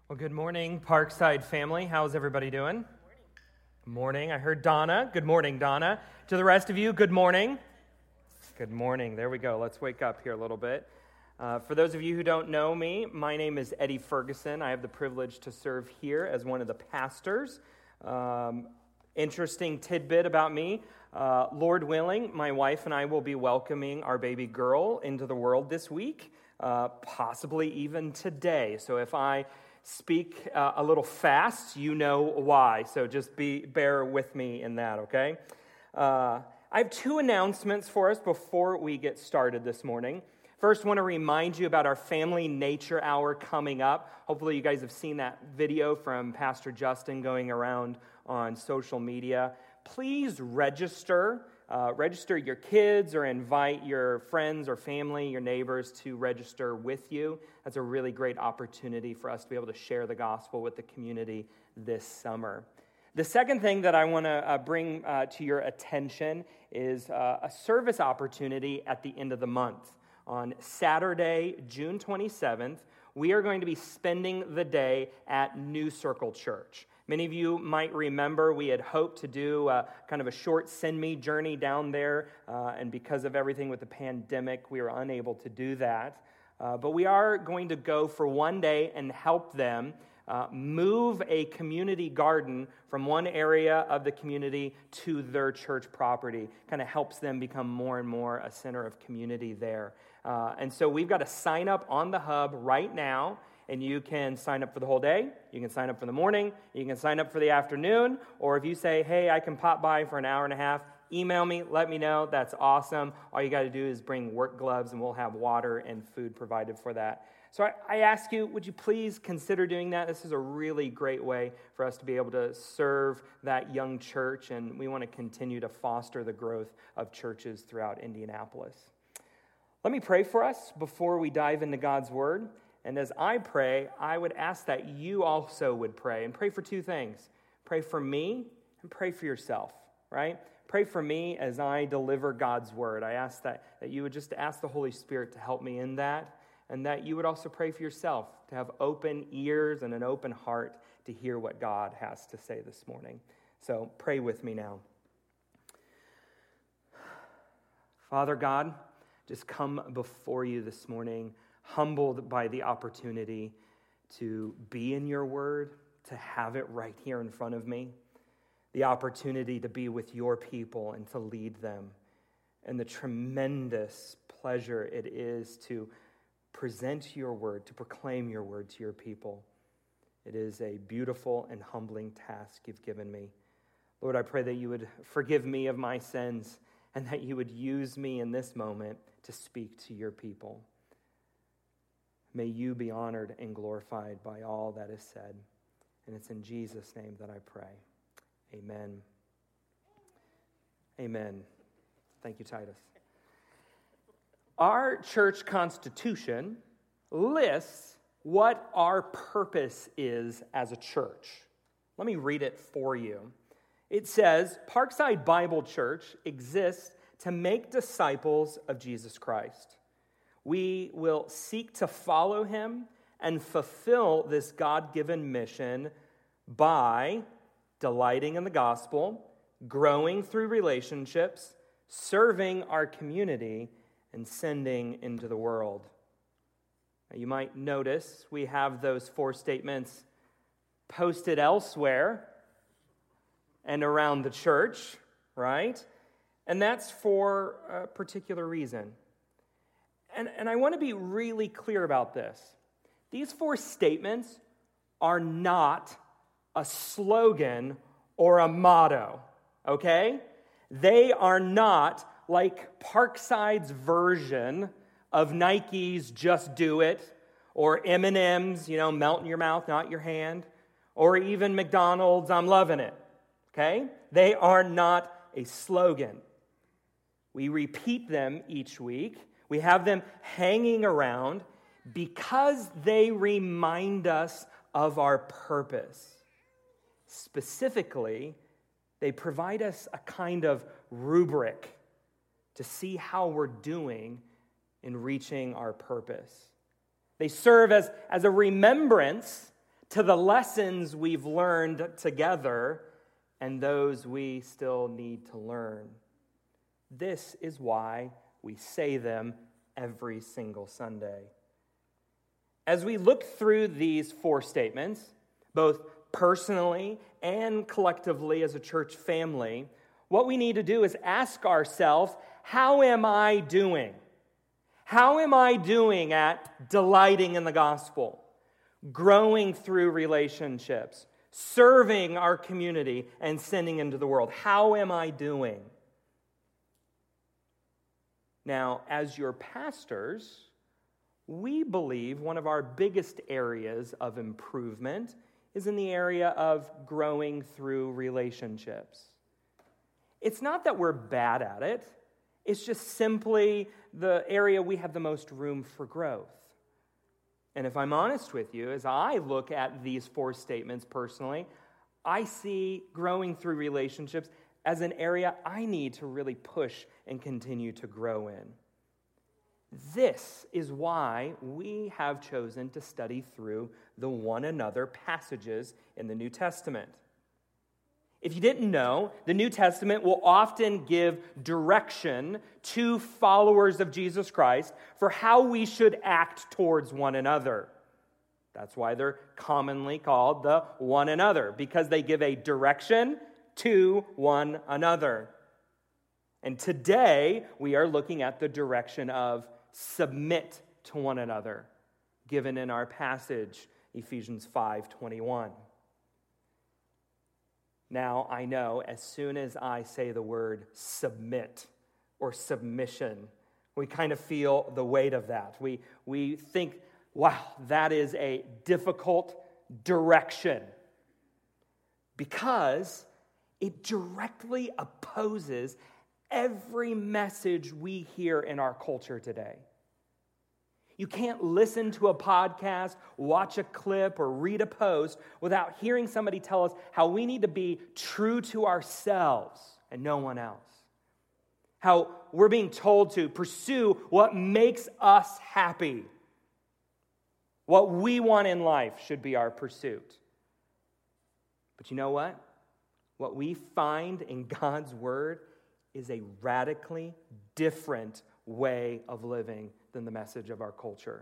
Well, good morning, Parkside family. How's everybody doing? Good morning. I heard Donna. Good morning, Donna. To the rest of you, good morning. Good morning. There we go. Let's wake up here a little bit. For those of you who don't know me, my name is Eddie Ferguson. I have the privilege to serve here as one of the pastors. Interesting tidbit about me. Lord willing, my wife and I will be welcoming our baby girl into the world this week, possibly even today. So if I speak a little fast, you know why. So just bear with me in that, okay? I have two announcements for us before we get started this morning. First, I want to remind you about our Family Nature Hour coming up. Hopefully you guys have seen that video from Pastor Justin going around on social media. Please register your kids or invite your friends or family, your neighbors to register with you. That's a really great opportunity for us to be able to share the gospel with the community this summer. The second thing that I want to bring to your attention is a service opportunity at the end of the month. On Saturday, June 27th, we are going to be spending the day at New Circle Church. Many of you might remember we had hoped to do kind of a short Send Me journey down there, and because of everything with the pandemic, we were unable to do that. But we are going to go for one day and help them move a community garden from one area of the community to their church property. Kind of helps them become more and more a center of community there. And so we've got a sign up on the hub right now. And you can sign up for the whole day, you can sign up for the morning, you can sign up for the afternoon, or if you say, hey, I can pop by for an hour and a half, email me, let me know, that's awesome. All you got to do is bring work gloves, and we'll have water and food provided for that. So I ask you, would you please consider doing that? This is a really great way for us to be able to serve that young church, and we want to continue to foster the growth of churches throughout Indianapolis. Let me pray for us before we dive into God's Word. And as I pray, I would ask that you also would pray. And pray for two things. Pray for me and pray for yourself, right? Pray for me as I deliver God's word. I ask that you would just ask the Holy Spirit to help me in that. And that you would also pray for yourself, to have open ears and an open heart to hear what God has to say this morning. So pray with me now. Father God, just come before you this morning, humbled by the opportunity to be in your word, to have it right here in front of me, the opportunity to be with your people and to lead them, and the tremendous pleasure it is to present your word, to proclaim your word to your people. It is a beautiful and humbling task you've given me. Lord, I pray that you would forgive me of my sins and that you would use me in this moment to speak to your people. May you be honored and glorified by all that is said. And it's in Jesus' name that I pray. Amen. Amen. Thank you, Titus. Our church constitution lists what our purpose is as a church. Let me read it for you. It says, Parkside Bible Church exists to make disciples of Jesus Christ. We will seek to follow him and fulfill this God-given mission by delighting in the gospel, growing through relationships, serving our community, and sending into the world. Now, you might notice we have those four statements posted elsewhere and around the church, right? And that's for a particular reason. And I want to be really clear about this. These four statements are not a slogan or a motto, okay? They are not like Parkside's version of Nike's Just Do It, or M&M's, melt in your mouth, not your hand, or even McDonald's, I'm loving it, okay? They are not a slogan. We repeat them each week. We have them hanging around because they remind us of our purpose. Specifically, they provide us a kind of rubric to see how we're doing in reaching our purpose. They serve as a remembrance to the lessons we've learned together and those we still need to learn. This is why we say them every single Sunday. As we look through these 4 statements, both personally and collectively as a church family, what we need to do is ask ourselves, how am I doing? How am I doing at delighting in the gospel, growing through relationships, serving our community, and sending into the world? How am I doing? Now, as your pastors, we believe one of our biggest areas of improvement is in the area of growing through relationships. It's not that we're bad at it. It's just simply the area we have the most room for growth. And if I'm honest with you, as I look at these 4 statements personally, I see growing through relationships as an area I need to really push and continue to grow in. This is why we have chosen to study through the one another passages in the New Testament. If you didn't know, the New Testament will often give direction to followers of Jesus Christ for how we should act towards one another. That's why they're commonly called the one another, because they give a direction to one another. And today, we are looking at the direction of submit to one another, given in our passage, Ephesians 5:21. Now, I know as soon as I say the word submit or submission, we kind of feel the weight of that. We think, wow, that is a difficult direction, because it directly opposes every message we hear in our culture today. You can't listen to a podcast, watch a clip, or read a post without hearing somebody tell us how we need to be true to ourselves and no one else. How we're being told to pursue what makes us happy. What we want in life should be our pursuit. But you know what? What we find in God's Word is a radically different way of living than the message of our culture.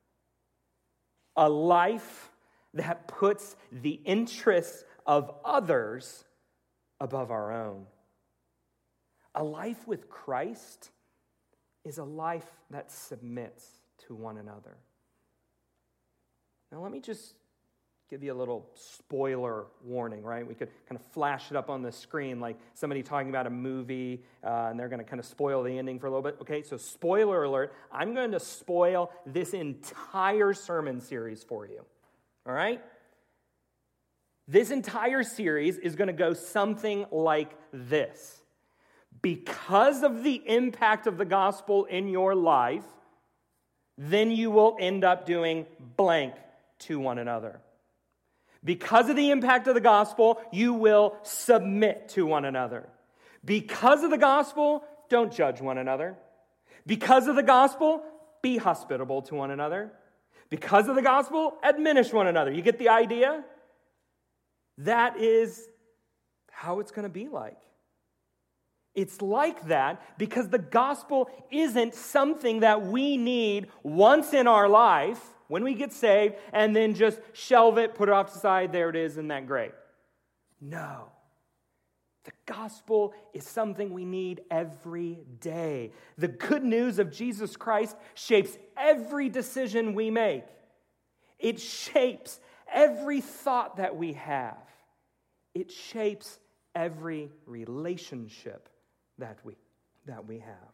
A life that puts the interests of others above our own. A life with Christ is a life that submits to one another. Now let me just give you a little spoiler warning, right? We could kind of flash it up on the screen like somebody talking about a movie, and they're going to kind of spoil the ending for a little bit. Okay, so spoiler alert, I'm going to spoil this entire sermon series for you, all right? This entire series is going to go something like this. Because of the impact of the gospel in your life, then you will end up doing blank to one another. Because of the impact of the gospel, you will submit to one another. Because of the gospel, don't judge one another. Because of the gospel, be hospitable to one another. Because of the gospel, admonish one another. You get the idea? That is how it's going to be like. It's like that because the gospel isn't something that we need once in our life when we get saved, and then just shelve it, put it off to the side, there it is, isn't that great? No. The gospel is something we need every day. The good news of Jesus Christ shapes every decision we make. It shapes every thought that we have. It shapes every relationship that we have.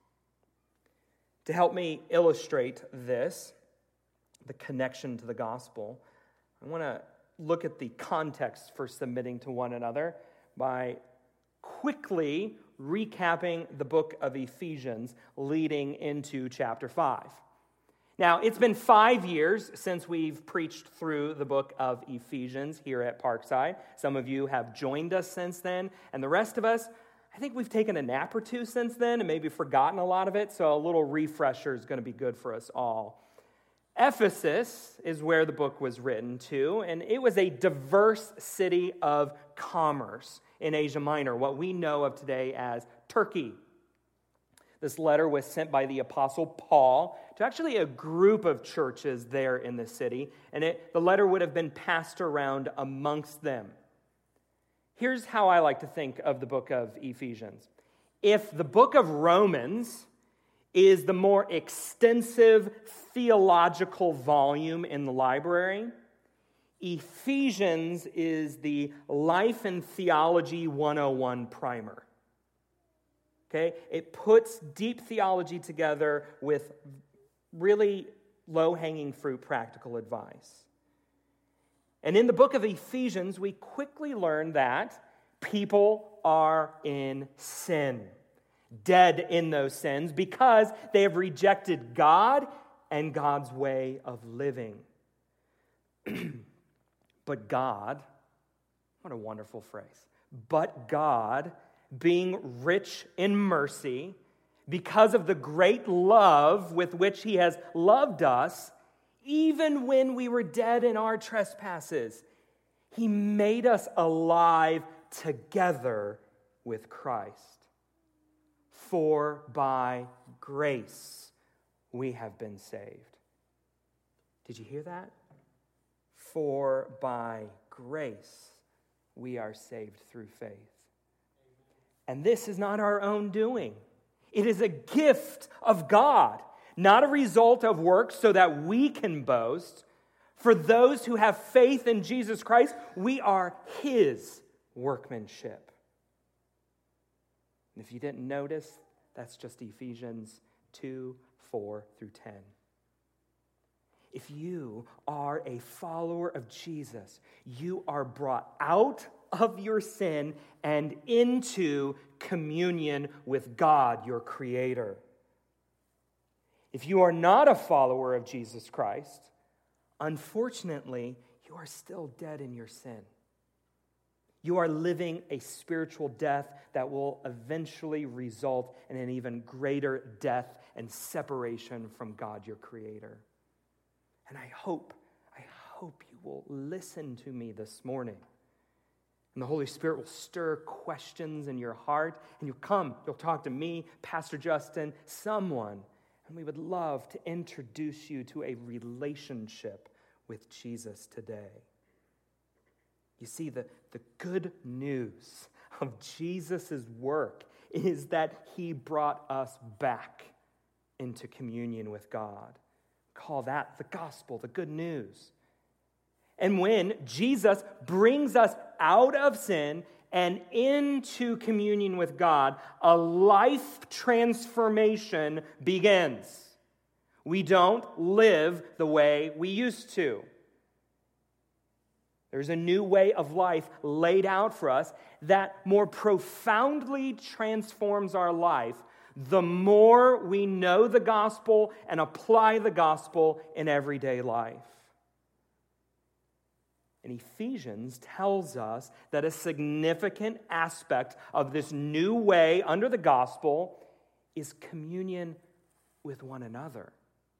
To help me illustrate this, the connection to the gospel, I want to look at the context for submitting to one another by quickly recapping the book of Ephesians leading into chapter 5. Now, it's been 5 years since we've preached through the book of Ephesians here at Parkside. Some of you have joined us since then, and the rest of us, I think we've taken a nap or two since then and maybe forgotten a lot of it, so a little refresher is going to be good for us all. Ephesus is where the book was written to, and it was a diverse city of commerce in Asia Minor, what we know of today as Turkey. This letter was sent by the Apostle Paul to actually a group of churches there in the city, and the letter would have been passed around amongst them. Here's how I like to think of the book of Ephesians. If the book of Romans is the more extensive theological volume in the library, Ephesians is the Life and Theology 101 primer. Okay? It puts deep theology together with really low-hanging fruit practical advice. And in the book of Ephesians, we quickly learn that people are in sin, dead in those sins because they have rejected God and God's way of living. But God, what a wonderful phrase, but God, being rich in mercy, because of the great love with which he has loved us, even when we were dead in our trespasses, he made us alive together with Christ. For by grace we have been saved. Did you hear that? For by grace we are saved through faith. And this is not our own doing. It is a gift of God, not a result of works so that we can boast. For those who have faith in Jesus Christ, we are his workmanship. And if you didn't notice, that's just Ephesians 2, 4 through 10. If you are a follower of Jesus, you are brought out of your sin and into communion with God, your Creator. If you are not a follower of Jesus Christ, unfortunately, you are still dead in your sin. You are living a spiritual death that will eventually result in an even greater death and separation from God, your Creator. And I hope you will listen to me this morning. And the Holy Spirit will stir questions in your heart. And you'll talk to me, Pastor Justin, someone. And we would love to introduce you to a relationship with Jesus today. You see, the good news of Jesus' work is that he brought us back into communion with God. Call that the gospel, the good news. And when Jesus brings us out of sin and into communion with God, a life transformation begins. We don't live the way we used to. There's a new way of life laid out for us that more profoundly transforms our life the more we know the gospel and apply the gospel in everyday life. And Ephesians tells us that a significant aspect of this new way under the gospel is communion with one another.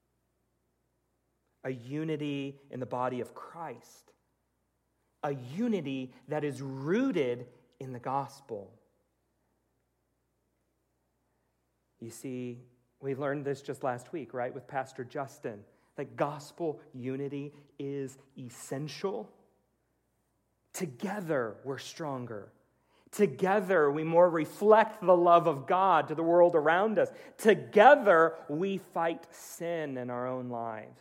A unity in the body of Christ. A unity that is rooted in the gospel. You see, we learned this just last week, right, with Pastor Justin, that gospel unity is essential. Together, we're stronger. Together, we more reflect the love of God to the world around us. Together, we fight sin in our own lives.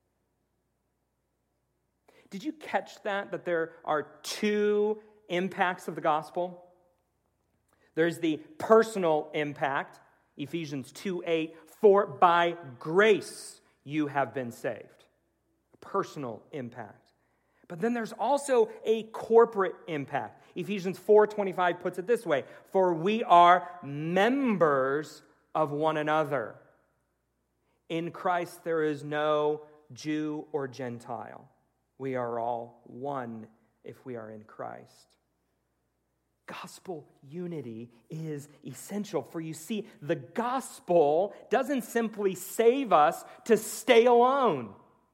Did you catch that there are two impacts of the gospel? There's the personal impact, Ephesians 2:8, for by grace you have been saved. A personal impact. But then there's also a corporate impact. Ephesians 4:25 puts it this way, for we are members of one another. In Christ there is no Jew or Gentile. We are all one if we are in Christ. Gospel unity is essential. For you see, the gospel doesn't simply save us to stay alone.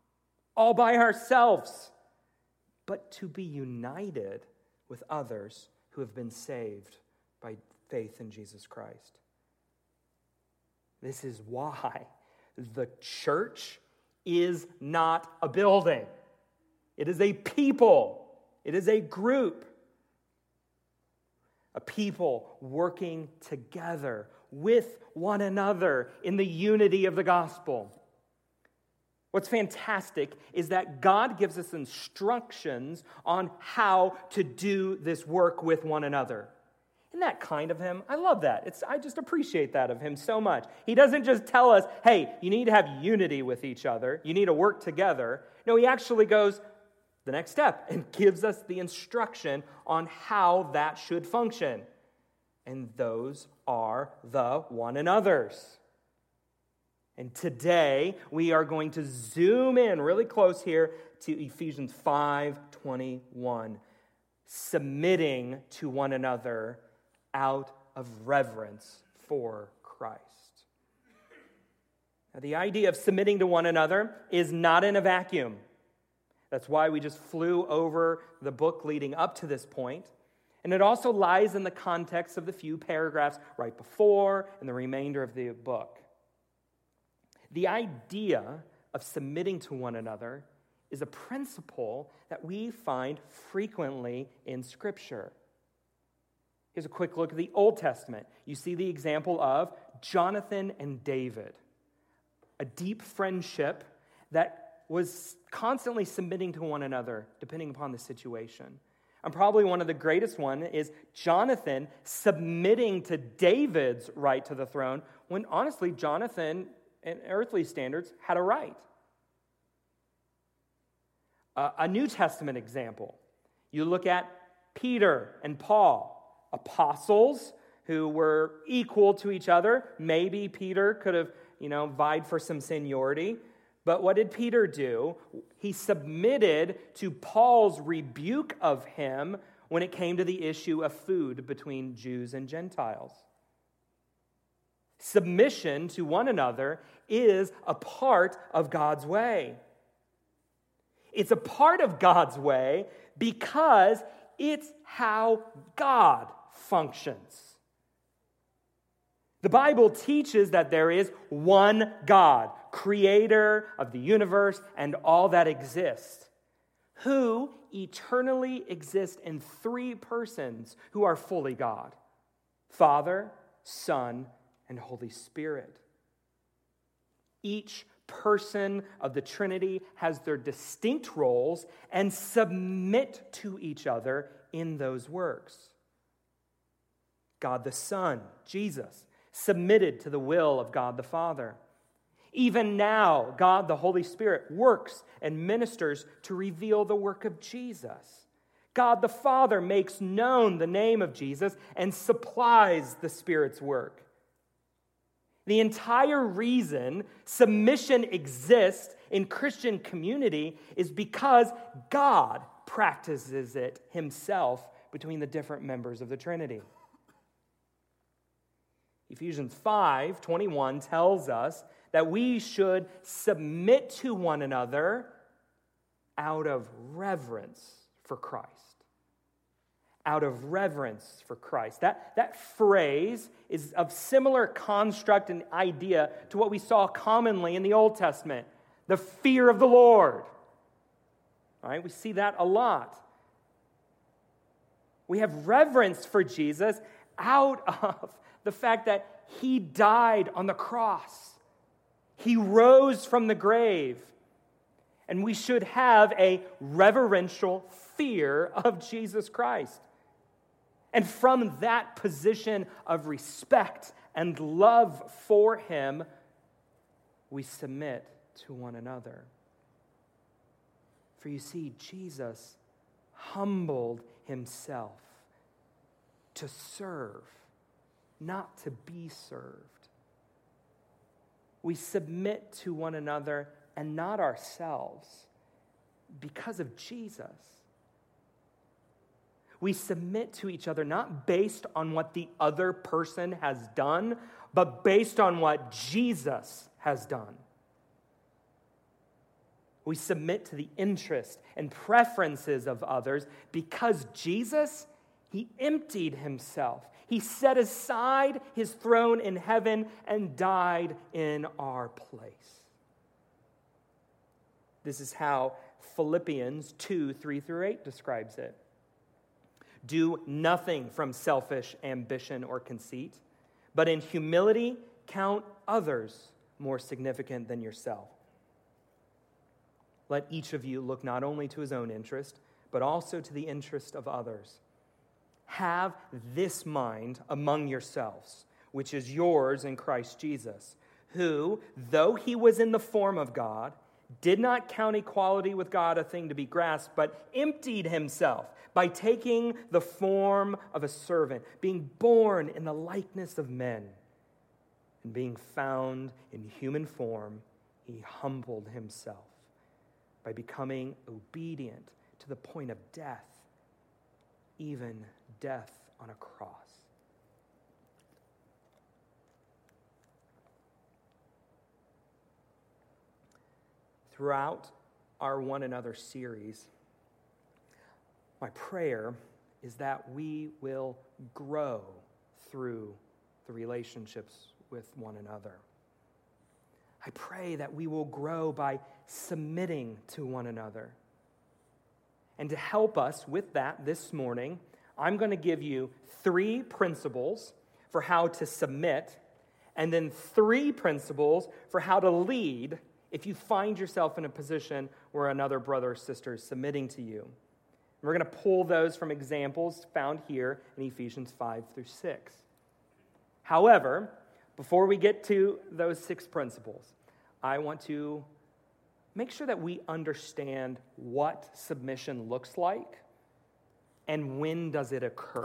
all by ourselves, but to be united with others who have been saved by faith in Jesus Christ. This is why the church is not a building. It is a people. It is a group. A people working together with one another in the unity of the gospel. What's fantastic is that God gives us instructions on how to do this work with one another. Isn't that kind of him? I love that. I just appreciate that of him so much. He doesn't just tell us, hey, you need to have unity with each other. You need to work together. No, he actually goes the next step and gives us the instruction on how that should function. And those are the one another's. And today, we are going to zoom in really close here to Ephesians 5:21. Submitting to one another out of reverence for Christ. Now, the idea of submitting to one another is not in a vacuum. That's why we just flew over the book leading up to this point. And it also lies in the context of the few paragraphs right before and the remainder of the book. The idea of submitting to one another is a principle that we find frequently in Scripture. Here's a quick look at the Old Testament. You see the example of Jonathan and David, a deep friendship that was constantly submitting to one another, depending upon the situation. And probably one of the greatest one is Jonathan submitting to David's right to the throne, when honestly, Jonathan, in earthly standards, had a right. A New Testament example. You look at Peter and Paul, apostles who were equal to each other. Maybe Peter could have, vied for some seniority. But what did Peter do? He submitted to Paul's rebuke of him when it came to the issue of food between Jews and Gentiles. Submission to one another is a part of God's way. It's a part of God's way because it's how God functions. The Bible teaches that there is one God, creator of the universe and all that exists, who eternally exists in three persons who are fully God: Father, Son, and Holy Spirit. Each person of the Trinity has their distinct roles and submit to each other in those works. God the Son, Jesus, submitted to the will of God the Father. Even now, God the Holy Spirit works and ministers to reveal the work of Jesus. God the Father makes known the name of Jesus and supplies the Spirit's work. The entire reason submission exists in Christian community is because God practices it himself between the different members of the Trinity. Ephesians 5:21 tells us that we should submit to one another out of reverence for Christ. Out of reverence for Christ. That phrase is of similar construct and idea to what we saw commonly in the Old Testament, the fear of the Lord. All right, we see that a lot. We have reverence for Jesus out of the fact that he died on the cross. He rose from the grave. And we should have a reverential fear of Jesus Christ. And from that position of respect and love for him, we submit to one another. For you see, Jesus humbled himself to serve, not to be served. We submit to one another and not ourselves because of Jesus. We submit to each other not based on what the other person has done, but based on what Jesus has done. We submit to the interests and preferences of others because Jesus, he emptied himself. He set aside his throne in heaven and died in our place. This is how Philippians 2:3-8 describes it. Do nothing from selfish ambition or conceit, but in humility count others more significant than yourself. Let each of you look not only to his own interest, but also to the interest of others. Have this mind among yourselves, which is yours in Christ Jesus, who, though he was in the form of God, did not count equality with God a thing to be grasped, but emptied himself by taking the form of a servant, being born in the likeness of men, and being found in human form, he humbled himself by becoming obedient to the point of death, even death on a cross. Throughout our One Another series, my prayer is that we will grow through the relationships with one another. I pray that we will grow by submitting to one another. And to help us with that this morning, I'm going to give you 3 principles for how to submit, and then 3 principles for how to lead if you find yourself in a position where another brother or sister is submitting to you. And we're going to pull those from examples found here in Ephesians 5-6. However, before we get to those 6 principles, I want to make sure that we understand what submission looks like and when does it occur.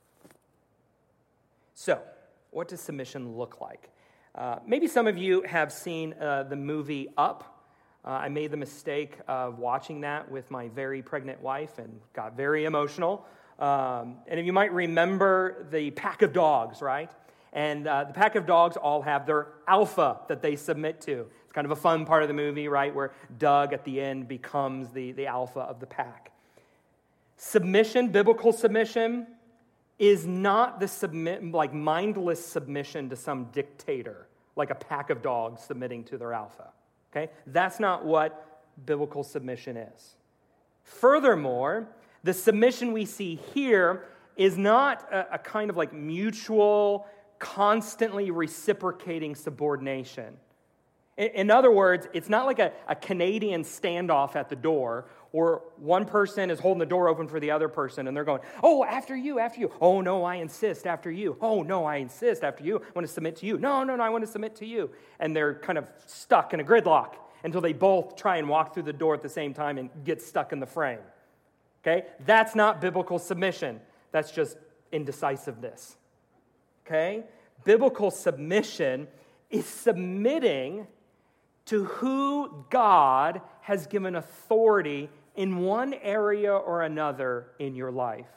So, what does submission look like? Maybe some of you have seen the movie Up. I made the mistake of watching that with my very pregnant wife and got very emotional. And if you might remember the pack of dogs, right? And the pack of dogs all have their alpha that they submit to. It's kind of a fun part of the movie, right, where Doug at the end becomes the alpha of the pack. Submission, biblical submission, is not the mindless submission to some dictator, like a pack of dogs submitting to their alpha. Okay? That's not what biblical submission is. Furthermore, the submission we see here is not a kind of like mutual, constantly reciprocating subordination. In other words, it's not like a Canadian standoff at the door, or one person is holding the door open for the other person, and they're going, oh, after you. Oh, no, I insist, after you. Oh, no, I insist, after you. I want to submit to you. No, I want to submit to you. And they're kind of stuck in a gridlock until they both try and walk through the door at the same time and get stuck in the frame. Okay? That's not biblical submission. That's just indecisiveness. Okay? Biblical submission is submitting to who God has given authority in one area or another in your life.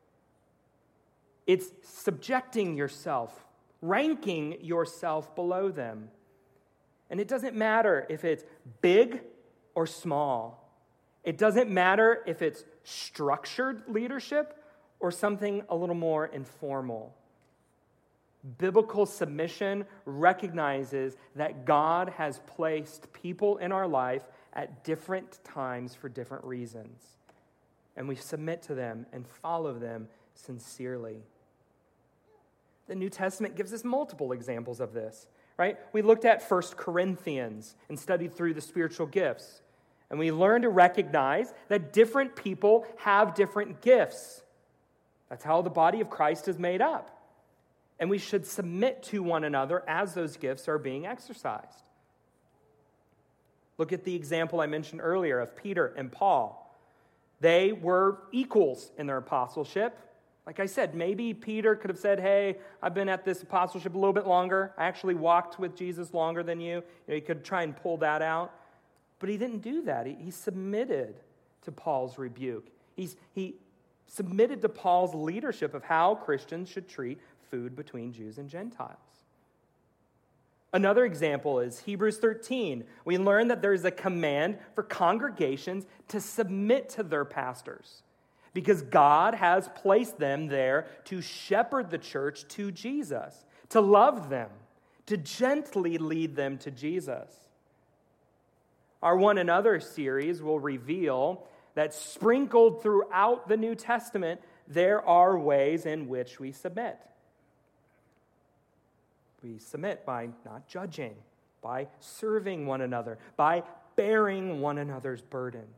It's subjecting yourself, ranking yourself below them. And it doesn't matter if it's big or small. It doesn't matter if it's structured leadership or something a little more informal. Biblical submission recognizes that God has placed people in our life at different times for different reasons. And we submit to them and follow them sincerely. The New Testament gives us multiple examples of this, right? We looked at 1 Corinthians and studied through the spiritual gifts. And we learned to recognize that different people have different gifts. That's how the body of Christ is made up. And we should submit to one another as those gifts are being exercised. Look at the example I mentioned earlier of Peter and Paul. They were equals in their apostleship. Like I said, maybe Peter could have said, hey, I've been at this apostleship a little bit longer. I actually walked with Jesus longer than you. He could try and pull that out. But he didn't do that. He submitted to Paul's rebuke. He submitted to Paul's leadership of how Christians should treat food between Jews and Gentiles. Another example is Hebrews 13. We learn that there is a command for congregations to submit to their pastors because God has placed them there to shepherd the church to Jesus, to love them, to gently lead them to Jesus. Our One Another series will reveal that sprinkled throughout the New Testament, there are ways in which we submit. We submit by not judging, by serving one another, by bearing one another's burdens.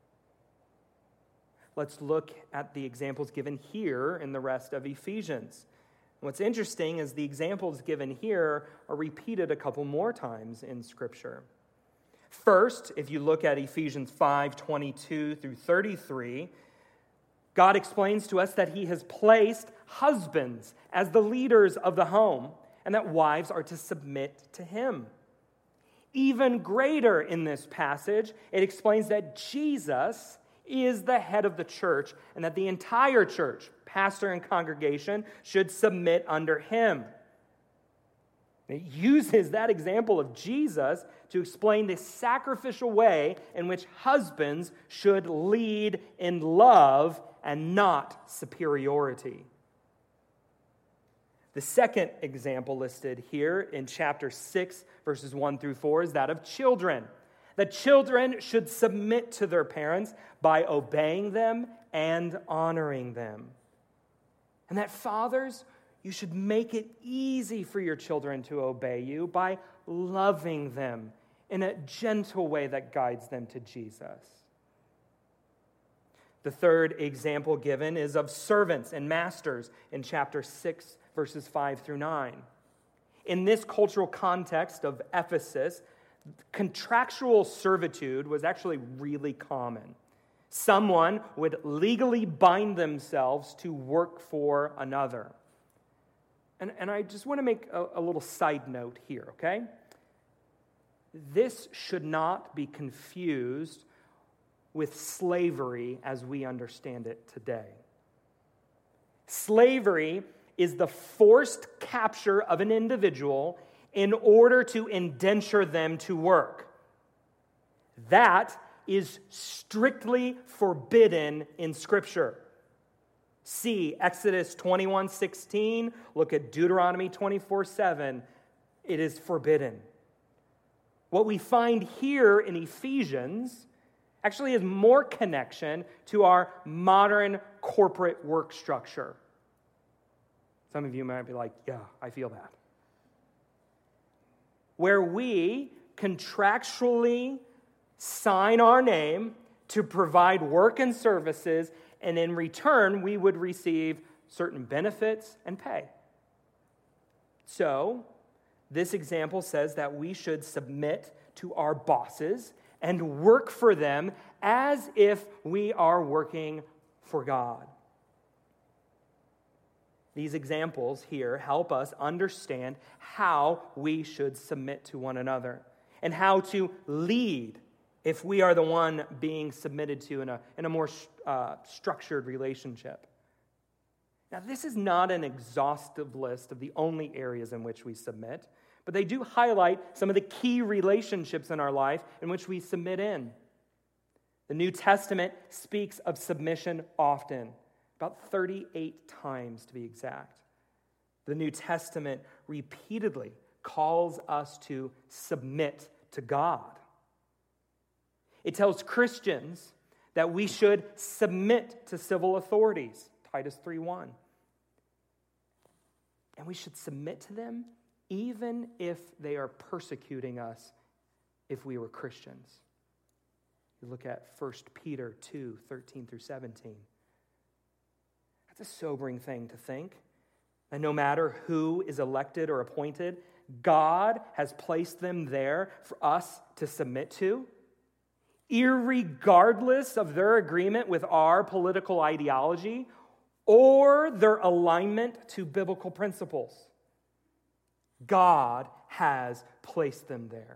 Let's look at the examples given here in the rest of Ephesians. What's interesting is the examples given here are repeated a couple more times in Scripture. First, if you look at Ephesians 5:22 through 33, God explains to us that He has placed husbands as the leaders of the home, and that wives are to submit to Him. Even greater in this passage, it explains that Jesus is the head of the church and that the entire church, pastor and congregation, should submit under Him. It uses that example of Jesus to explain the sacrificial way in which husbands should lead in love and not superiority. The second example listed here in chapter 6, verses 1 through 4, is that of children. That children should submit to their parents by obeying them and honoring them. And that fathers, you should make it easy for your children to obey you by loving them in a gentle way that guides them to Jesus. The third example given is of servants and masters in chapter 6, verses 5 through 9. In this cultural context of Ephesus, contractual servitude was actually really common. Someone would legally bind themselves to work for another. And I just want to make a little side note here, okay? This should not be confused with slavery as we understand it today. Slavery is the forced capture of an individual in order to indenture them to work. That is strictly forbidden in Scripture. See Exodus 21:16, look at Deuteronomy 24:7. It is forbidden. What we find here in Ephesians actually has more connection to our modern corporate work structure. Some of you might be like, yeah, I feel that. Where we contractually sign our name to provide work and services, and in return, we would receive certain benefits and pay. So, this example says that we should submit to our bosses and work for them as if we are working for God. These examples here help us understand how we should submit to one another and how to lead if we are the one being submitted to in a more structured relationship. Now, this is not an exhaustive list of the only areas in which we submit, but they do highlight some of the key relationships in our life in which we submit in. The New Testament speaks of submission often, about 38 times to be exact. The New Testament repeatedly calls us to submit to God. It tells Christians that we should submit to civil authorities, Titus 3:1. And we should submit to them even if they are persecuting us if we were Christians. You look at 1 Peter 2:13 through 17. That's a sobering thing to think. And no matter who is elected or appointed, God has placed them there for us to submit to, irregardless of their agreement with our political ideology or their alignment to biblical principles. God has placed them there.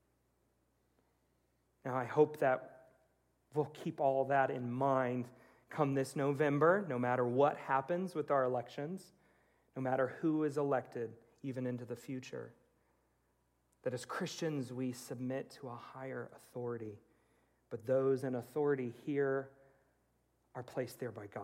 Now, I hope that we'll keep all that in mind come this November, no matter what happens with our elections, no matter who is elected, even into the future. that as Christians we submit to a higher authority, but those in authority here are placed there by God.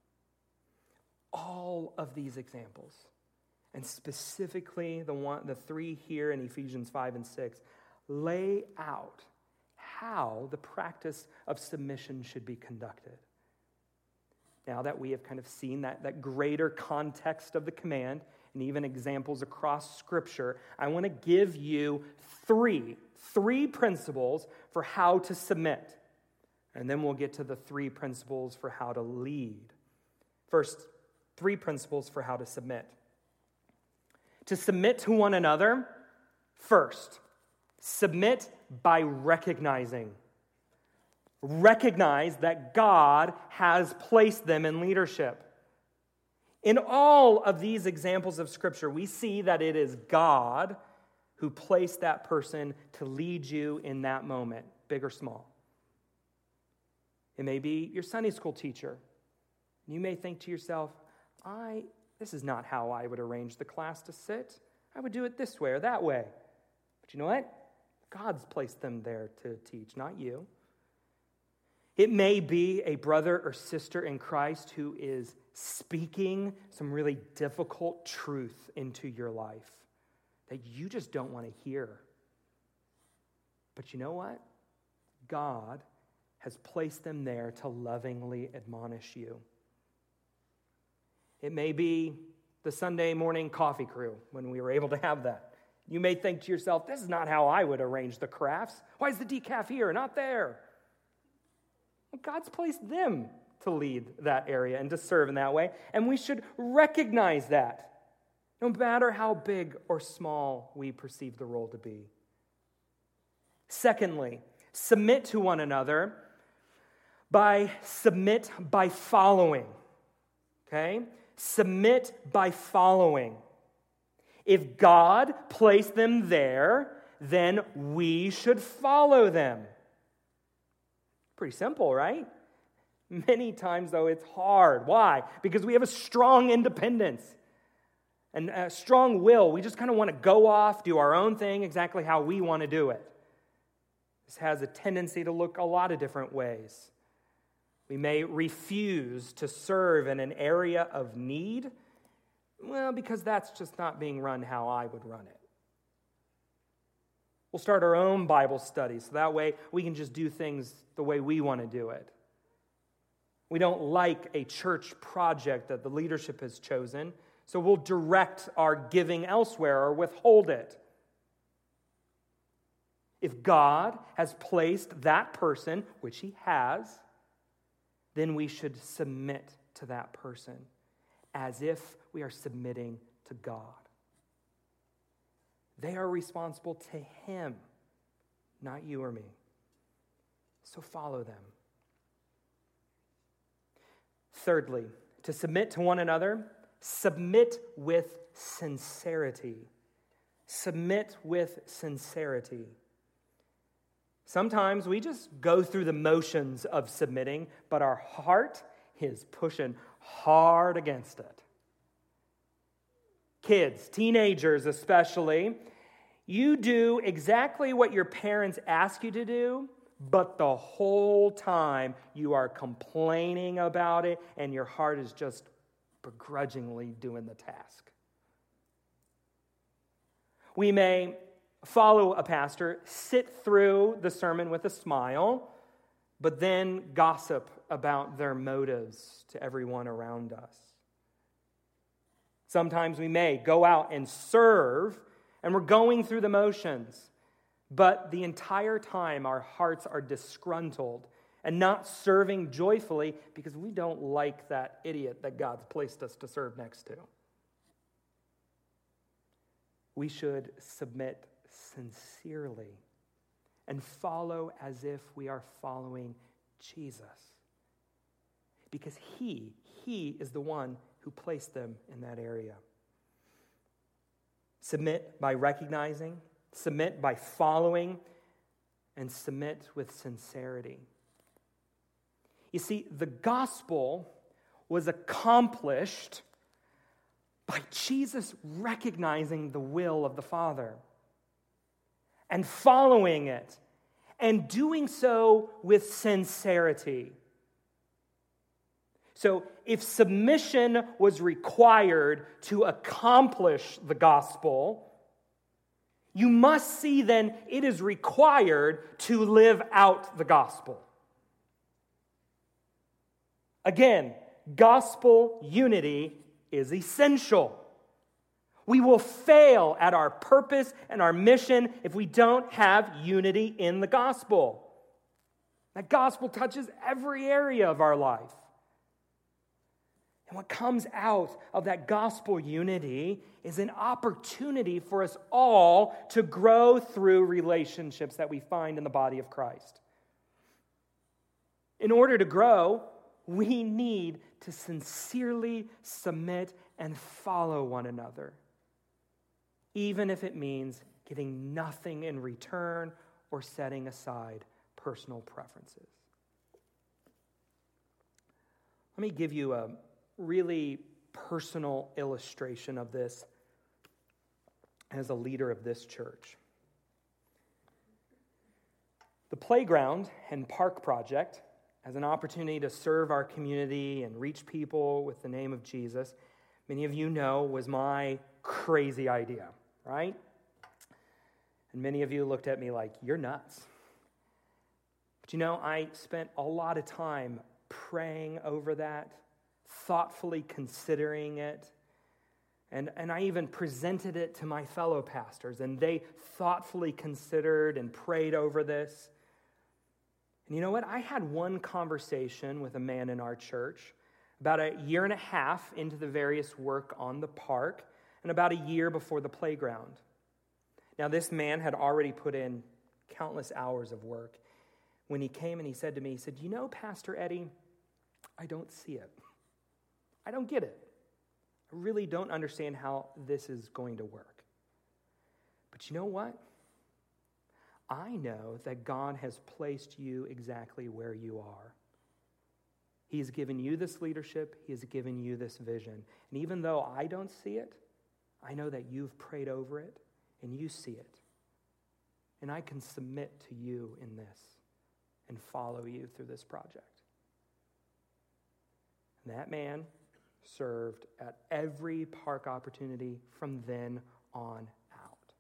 All of these examples, and specifically the three here in Ephesians 5 and 6, lay out how the practice of submission should be conducted. Now that we have kind of seen that greater context of the command and even examples across Scripture, I want to give you three principles for how to submit. And then we'll get to the three principles for how to lead. First, three principles for how to submit. To submit to one another, first, submit by recognizing. Recognize that God has placed them in leadership. In all of these examples of Scripture, we see that it is God who placed that person to lead you in that moment, big or small. It may be your Sunday school teacher. You may think to yourself, this is not how I would arrange the class to sit. I would do it this way or that way. But you know what? God's placed them there to teach, not you. It may be a brother or sister in Christ who is speaking some really difficult truth into your life that you just don't want to hear. But you know what? God has placed them there to lovingly admonish you. It may be the Sunday morning coffee crew when we were able to have that. You may think to yourself, this is not how I would arrange the crafts. Why is the decaf here, not there? Well, God's placed them to lead that area and to serve in that way, and we should recognize that, no matter how big or small we perceive the role to be. Secondly, submit to one another by following. Okay? Submit by following. If God placed them there, then we should follow them. Pretty simple, right? Many times, though, it's hard. Why? Because we have a strong independence and a strong will. We just kind of want to go off, do our own thing exactly how we want to do it. This has a tendency to look a lot of different ways. We may refuse to serve in an area of need, well, because that's just not being run how I would run it. We'll start our own Bible study, so that way we can just do things the way we want to do it. We don't like a church project that the leadership has chosen, so we'll direct our giving elsewhere or withhold it. If God has placed that person, which He has, then we should submit to that person as if we are submitting to God. They are responsible to Him, not you or me. So follow them. Thirdly, to submit to one another, submit with sincerity. Submit with sincerity. Sometimes we just go through the motions of submitting, but our heart is pushing hard against it. Kids, teenagers especially, you do exactly what your parents ask you to do, but the whole time you are complaining about it and your heart is just begrudgingly doing the task. We may follow a pastor, sit through the sermon with a smile, but then gossip about their motives to everyone around us. Sometimes we may go out and serve, and we're going through the motions, but the entire time our hearts are disgruntled and not serving joyfully because we don't like that idiot that God's placed us to serve next to. We should submit sincerely and follow as if we are following Jesus. Because He is the one who placed them in that area. Submit by recognizing, submit by following, and submit with sincerity. You see, the gospel was accomplished by Jesus recognizing the will of the Father. and following it, and doing so with sincerity. So if submission was required to accomplish the gospel, you must see then it is required to live out the gospel. Again, gospel unity is essential. We will fail at our purpose and our mission if we don't have unity in the gospel. That gospel touches every area of our life. And what comes out of that gospel unity is an opportunity for us all to grow through relationships that we find in the body of Christ. In order to grow, we need to sincerely submit and follow one another, even if it means getting nothing in return or setting aside personal preferences. Let me give you a really personal illustration of this as a leader of this church. The Playground and Park Project, as an opportunity to serve our community and reach people with the name of Jesus, many of you know was my crazy idea, right? And many of you looked at me like, you're nuts. But I spent a lot of time praying over that, thoughtfully considering it, and I even presented it to my fellow pastors, and they thoughtfully considered and prayed over this. And you know what? I had one conversation with a man in our church about a year and a half into the various work on the park, and about a year before the playground. Now, this man had already put in countless hours of work. When he came and he said to me, Pastor Eddie, I don't see it. I don't get it. I really don't understand how this is going to work. But you know what? I know that God has placed you exactly where you are. He has given you this leadership. He has given you this vision. And even though I don't see it, I know that you've prayed over it and you see it. And I can submit to you in this and follow you through this project. And that man served at every park opportunity from then on out.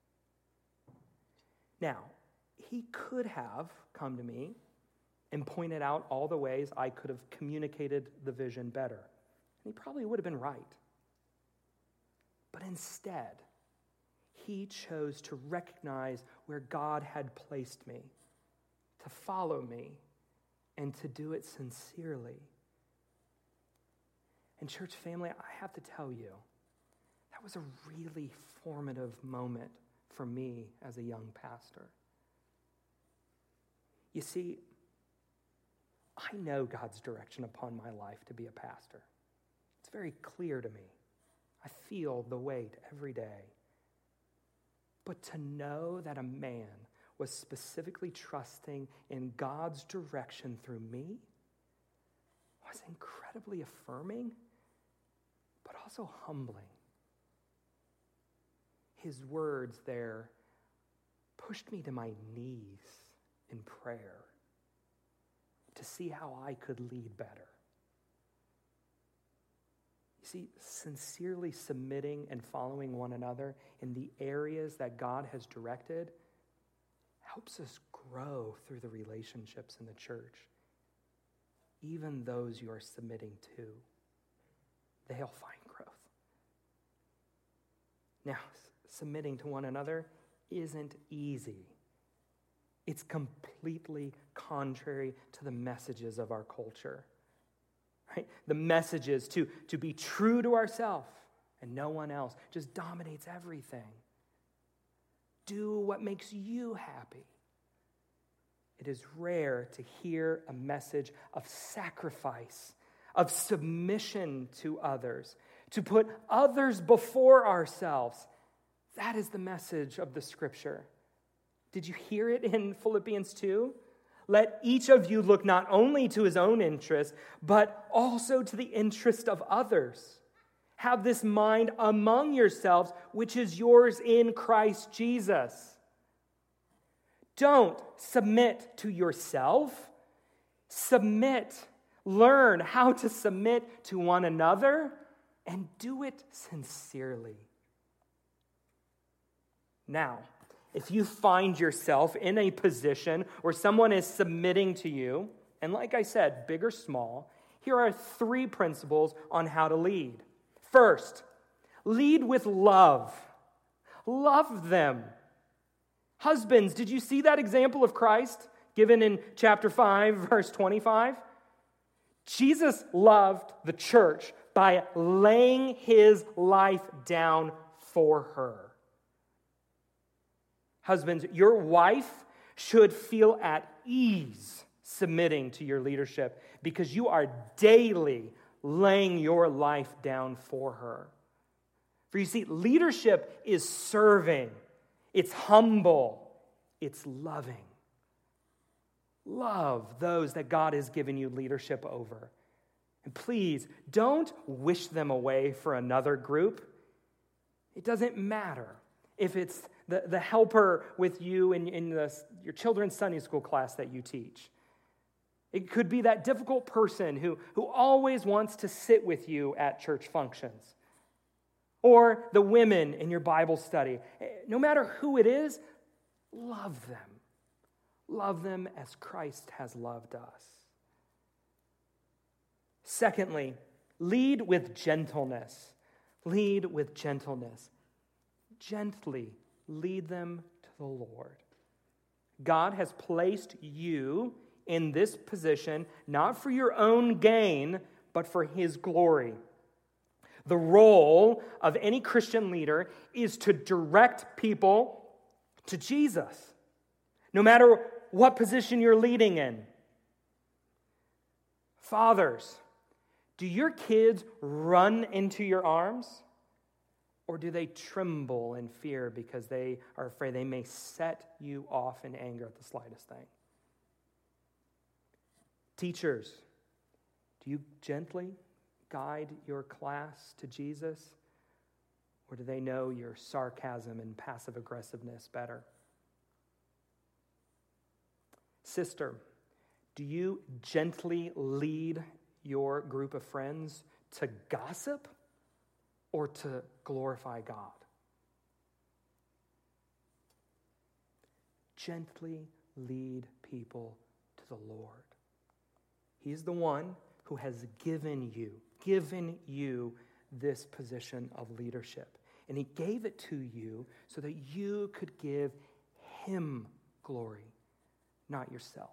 Now, he could have come to me and pointed out all the ways I could have communicated the vision better. And he probably would have been right. But instead, he chose to recognize where God had placed me, to follow me, and to do it sincerely. And church family, I have to tell you, that was a really formative moment for me as a young pastor. You see, I know God's direction upon my life to be a pastor. It's very clear to me. I feel the weight every day. But to know that a man was specifically trusting in God's direction through me was incredibly affirming, but also humbling. His words there pushed me to my knees in prayer to see how I could lead better. You see, sincerely submitting and following one another in the areas that God has directed helps us grow through the relationships in the church. Even those you are submitting to, they'll find growth. Now, submitting to one another isn't easy. It's completely contrary to the messages of our culture. Right? The message is to be true to ourselves and no one else. Just dominates everything. Do what makes you happy. It is rare to hear a message of sacrifice, of submission to others, to put others before ourselves. That is the message of the Scripture. Did you hear it in Philippians 2? Let each of you look not only to his own interest, but also to the interest of others. Have this mind among yourselves, which is yours in Christ Jesus. Don't submit to yourself. Submit. Learn how to submit to one another and do it sincerely. Now, if you find yourself in a position where someone is submitting to you, and like I said, big or small, here are 3 principles on how to lead. First, lead with love. Love them. Husbands, did you see that example of Christ given in chapter 5, verse 25? Jesus loved the church by laying his life down for her. Husbands, your wife should feel at ease submitting to your leadership because you are daily laying your life down for her. For you see, leadership is serving, it's humble, it's loving. Love those that God has given you leadership over. And please, don't wish them away for another group. It doesn't matter if it's the helper with you in your children's Sunday school class that you teach. It could be that difficult person who always wants to sit with you at church functions. Or the women in your Bible study. No matter who it is, love them. Love them as Christ has loved us. Secondly, lead with gentleness. Lead with gentleness. Gently lead them to the Lord. God has placed you in this position not for your own gain, but for his glory. The role of any Christian leader is to direct people to Jesus, no matter what position you're leading in. Fathers, do your kids run into your arms? Or do they tremble in fear because they are afraid they may set you off in anger at the slightest thing? Teachers, do you gently guide your class to Jesus? Or do they know your sarcasm and passive aggressiveness better? Sister, do you gently lead your group of friends to gossip or to glorify God? Gently lead people to the Lord. He's the one who has given you this position of leadership. And he gave it to you so that you could give him glory, not yourself.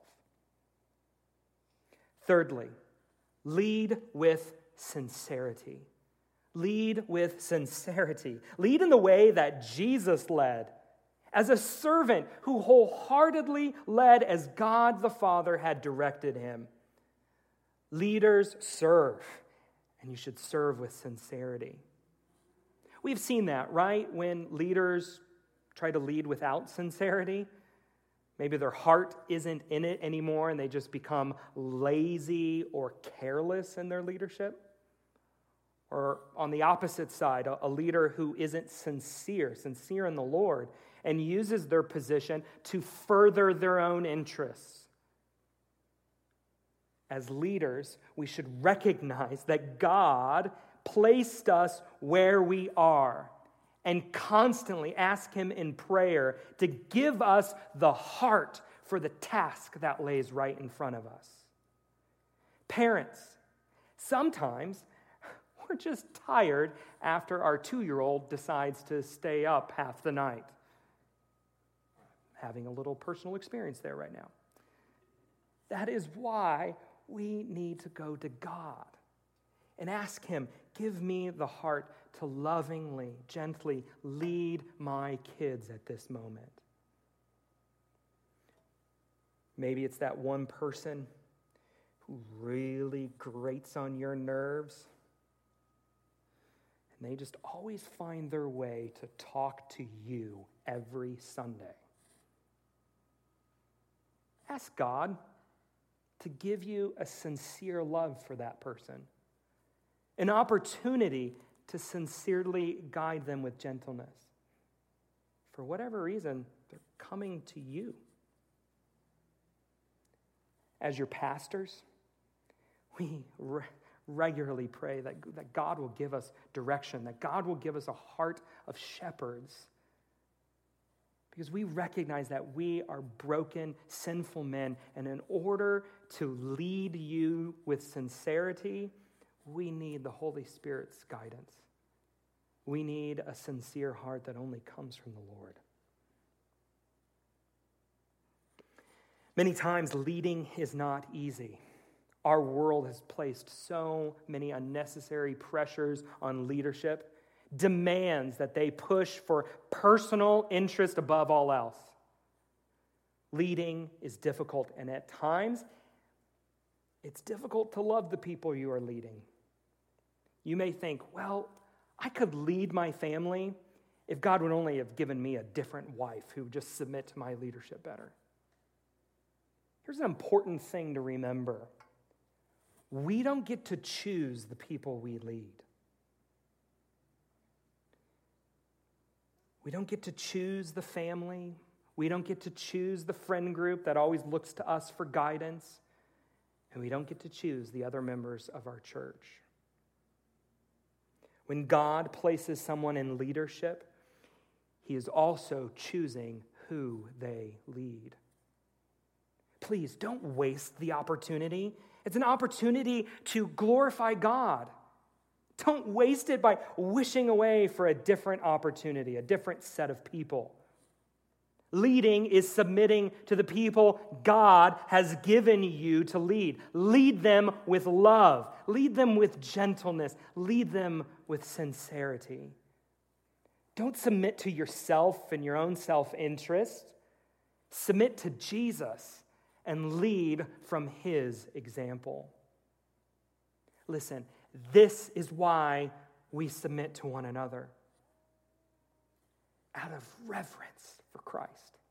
Thirdly, lead with sincerity. Lead with sincerity. Lead in the way that Jesus led, as a servant who wholeheartedly led as God the Father had directed him. Leaders serve, and you should serve with sincerity. We've seen that, right? When leaders try to lead without sincerity, maybe their heart isn't in it anymore and they just become lazy or careless in their leadership. Or on the opposite side, a leader who isn't sincere in the Lord, and uses their position to further their own interests. As leaders, we should recognize that God placed us where we are and constantly ask him in prayer to give us the heart for the task that lays right in front of us. Parents, sometimes we're just tired after our 2-year-old decides to stay up half the night. Having a little personal experience there right now. That is why we need to go to God and ask him, give me the heart to lovingly, gently lead my kids at this moment. Maybe it's that one person who really grates on your nerves, and they just always find their way to talk to you every Sunday. Ask God to give you a sincere love for that person, an opportunity to sincerely guide them with gentleness. For whatever reason, they're coming to you. as your pastors, we regularly pray that God will give us direction, that God will give us a heart of shepherds, because we recognize that we are broken, sinful men, and in order to lead you with sincerity, we need the Holy Spirit's guidance. We need a sincere heart that only comes from the Lord. Many times, leading is not easy. Our world has placed so many unnecessary pressures on leadership, demands that they push for personal interest above all else. Leading is difficult, and at times, it's difficult to love the people you are leading. You may think, well, I could lead my family if God would only have given me a different wife who would just submit to my leadership better. Here's an important thing to remember. We don't get to choose the people we lead. We don't get to choose the family. We don't get to choose the friend group that always looks to us for guidance. And we don't get to choose the other members of our church. When God places someone in leadership, He is also choosing who they lead. Please don't waste the opportunity. It's an opportunity to glorify God. Don't waste it by wishing away for a different opportunity, a different set of people. Leading is submitting to the people God has given you to lead. Lead them with love. Lead them with gentleness. Lead them with sincerity. Don't submit to yourself and your own self-interest. Submit to Jesus and lead from His example. Listen, this is why we submit to one another. Out of reverence for Christ.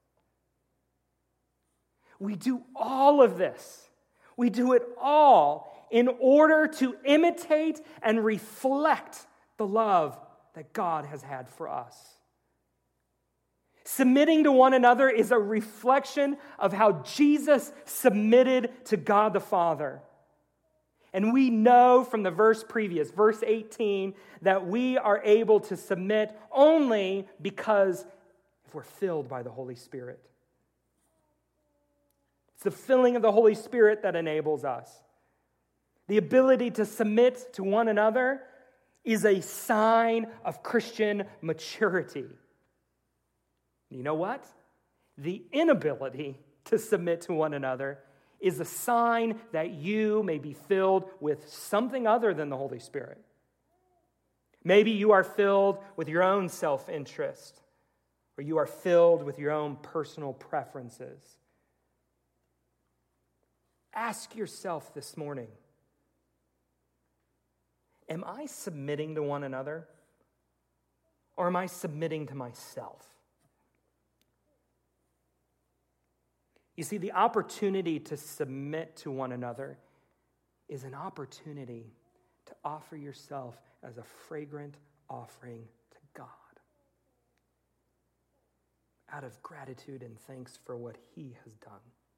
We do all of this. We do it all in order to imitate and reflect the love that God has had for us. Submitting to one another is a reflection of how Jesus submitted to God the Father. And we know from the verse previous, verse 18, that we are able to submit only because if we're filled by the Holy Spirit. It's the filling of the Holy Spirit that enables us. The ability to submit to one another is a sign of Christian maturity. You know what? The inability to submit to one another is a sign that you may be filled with something other than the Holy Spirit. Maybe you are filled with your own self-interest, or you are filled with your own personal preferences. Ask yourself this morning, am I submitting to one another, or am I submitting to myself? You see, the opportunity to submit to one another is an opportunity to offer yourself as a fragrant offering to God out of gratitude and thanks for what He has done.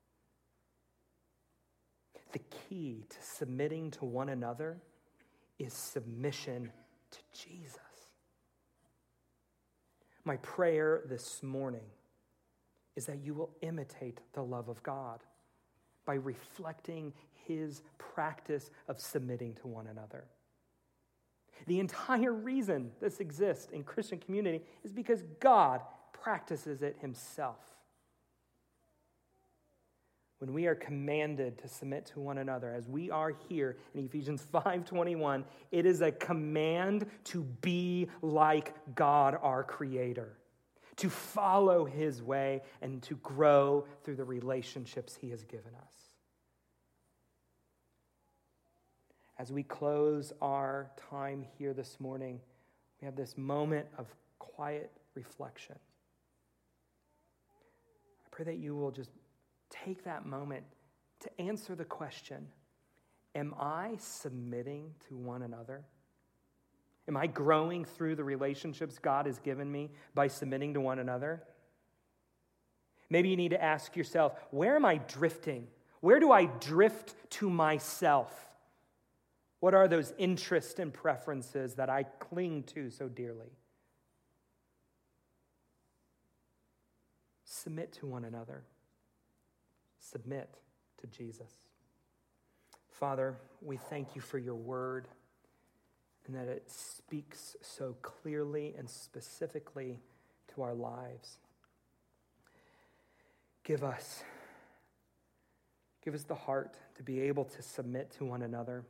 The key to submitting to one another is submission to Jesus. My prayer this morning is that you will imitate the love of God by reflecting His practice of submitting to one another. The entire reason this exists in Christian community is because God practices it Himself. When we are commanded to submit to one another, as we are here in Ephesians 5:21, it is a command to be like God, our Creator, to follow His way and to grow through the relationships He has given us. As we close our time here this morning, we have this moment of quiet reflection. I pray that you will just take that moment to answer the question, am I submitting to one another? Am I growing through the relationships God has given me by submitting to one another? Maybe you need to ask yourself, where am I drifting? Where do I drift to myself? What are those interests and preferences that I cling to so dearly? Submit to one another. Submit to Jesus. Father, we thank you for your word and that it speaks so clearly and specifically to our lives. Give us the heart to be able to submit to one another.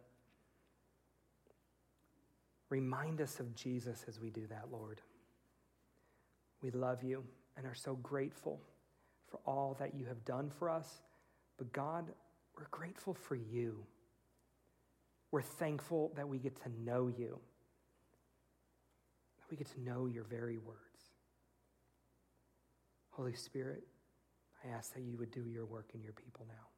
Remind us of Jesus as we do that, Lord. We love you and are so grateful for all that you have done for us. But God, we're grateful for you. We're thankful that we get to know you, that we get to know your very words. Holy Spirit, I ask that you would do your work in your people now.